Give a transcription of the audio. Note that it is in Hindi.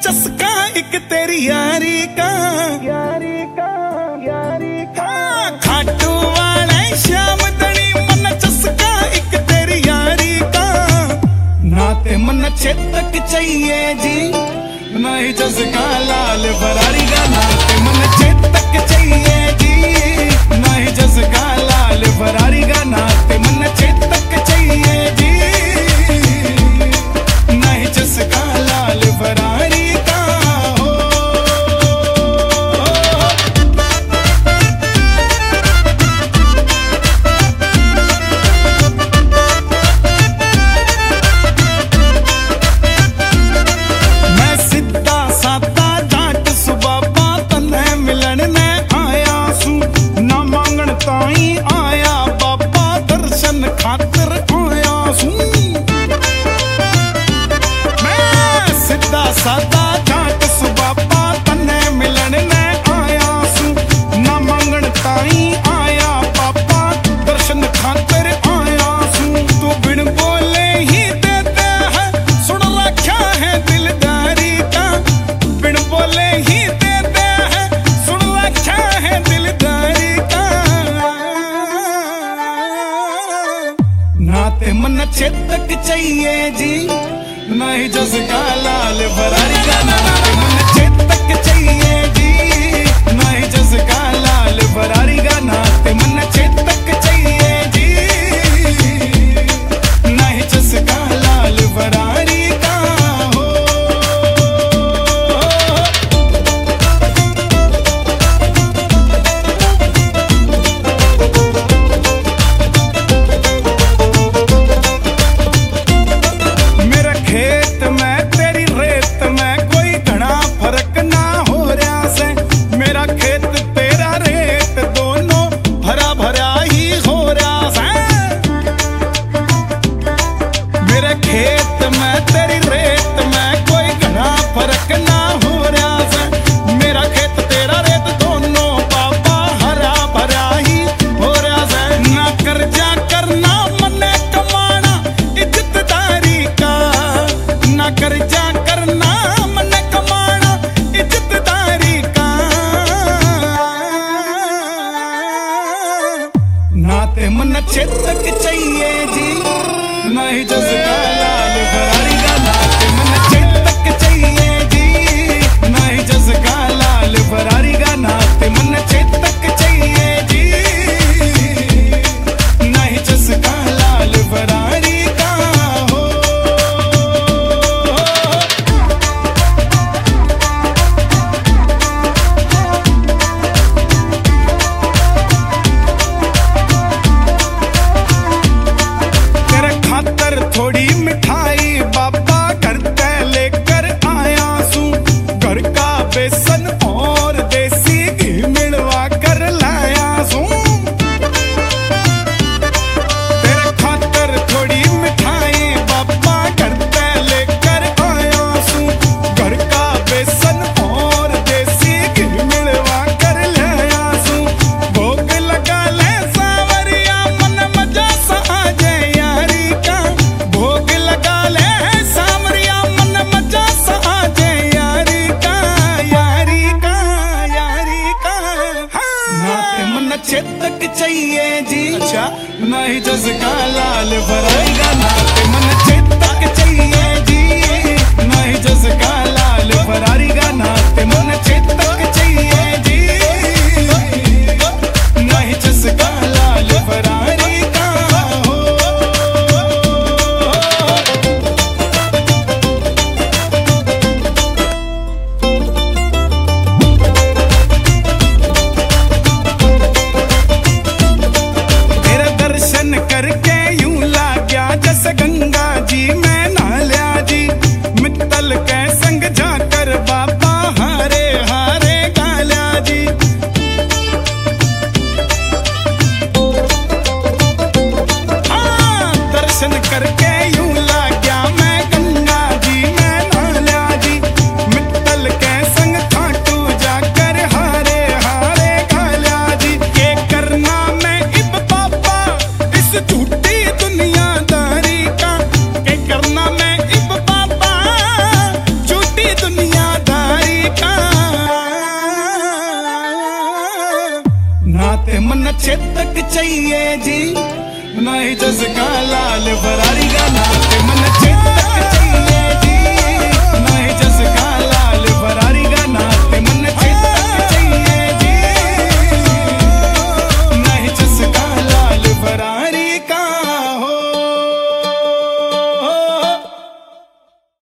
चस्का एक तेरी यारी का खाटू वाले श्याम दनी मन चस्का एक तेरी यारी का नाते मन चेतक चाहिए जी नहीं चस्का लाल फरारी का नाते मन चेतक चाहिए जी नहीं चस्का लाल फरारी का नाते मन चेतक चाहिए जी नहीं चस्का लाल फरारी का हो। मैं सीधा सादा जाट सुबाबा तने मिलन ने आया सू ना मांगण ताई आया बाबा दर्शन खातिर आया सू सादा जाट सुबाबा तने मिलन ने आया सू ना मंगण ताई आया पापा दर्शन खातिर आया सू तू बिन बोले ही देता है सुन रखा है दिलदारी का बिन बोले ही देता है सुन रखा है दिलदारी का नाते मन चेतक चाहिए जी नहीं चस्का लाल फरारी का नाते मन चेतक चाहिए जी नहीं चस्का लाल फरारी का नाते मन चेतक चाहिए जी नहीं चस्का लाल फरारी का हो। मेरा खेत में तेरी रेत में कोई घना फर्क ना हो रहा से मेरा खेत तेरा रेत दोनों हरा भरा ही हो रहा से मेरे खेत में तेरी रेत में कोई घना फर्क ना हो रहा से मेरा खेत तेरा रेत दोनों बाबा हरा भरा ही हो रहा से ना कर्जा करना मने कमाना इज्जतदारी का ना कर्जा करना मन कमाना इज्जतदारी का नाते मन चेतक चाहिए जी नहीं चस्का लाल फरारी का नाते मन चेतक चाहिए जी नहीं चस्का लाल फरारी का नाते मन चेतक चाहिए जी नहीं चस्का लाल फरारी का हो। तेरे खातर थोड़ी मिठाई बाबा घर ते लेकर आया सू घर का बेसन और देसी घी मिलवा कर लाया सू तेरे खातर थोड़ी मिठाई बाबा घर ते लेकर आया सू घर का बेसन और देसी घी मिलवा कर लाया सू भोग लगा ले सावरिया मन मजा सा आ जाए यारी का भोग लगा ले सावरिया मन मजा सा आ जाए यारी का नाते मन चेतक चाहिए जी अच्छा नहीं चस्का लाल फरारी का नाते मन चेतक चाहिए जी नहीं चस्का लाल फरारी का नाते मन चेतक चाहिए जी नहीं चस्का लाल फरारी का हो। तेरे दर्शन करके यूं लाग गया जैसे गंगा जी में नहा लिया जी मित्तल के संग जाकर चाहिए जी, ना ही जस का लाल फरारी का नाते मन चेतक चाहिए।